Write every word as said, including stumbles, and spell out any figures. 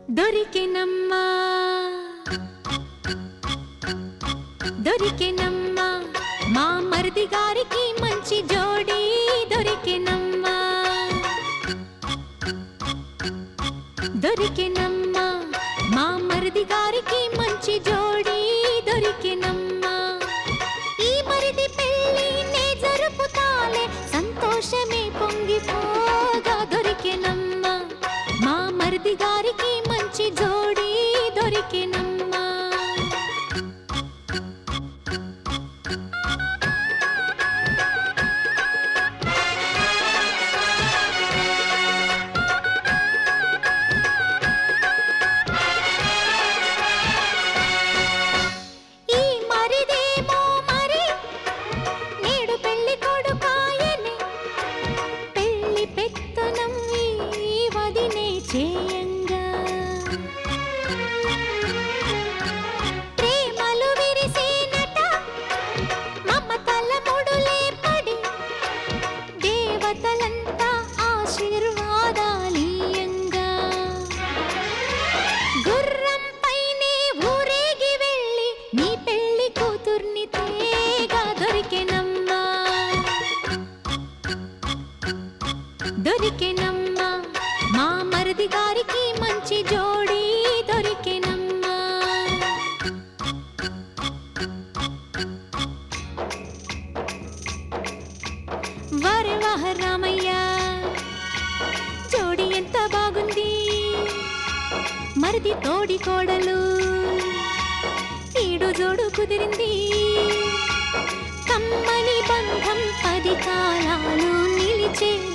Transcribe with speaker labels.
Speaker 1: దొరికెనమ్మా దొరికెనమ్మా మా మరిది గారికి మంచి జోడి దొరికెనమ్మా దొరికెనమ్మా మా మరిది గారికి మంచి జోడి దొరికెనమ్మా ఈ మరిది పెళ్లి నే జరుపుతాలే సంతోషమే పొంగిపోగా దొరికెనమ్మా మా మరిది గారికి మంచి జోడి దొరికెనమ్మా ప్రేమలు విరిసేనట మమతల ముడులే పడి దేవతలంతా ఆశీర్వాదాలీయంగా గుర్రం పైనే ఊరేగి వెళ్ళి నీ పెళ్లి కూతుర్ని తేగా దొరికెనమ్మా దొరికెనమ్మా మా మరిది గారికి మంచి జోడి దొరికెనమ్మా వరే వాహ రామయ్య జోడి ఎంత బాగుంది మరిది తోడి కోడలు ఈడు జోడు కుదిరింది కమ్మని బంధం పది కాలాలు నిలిచే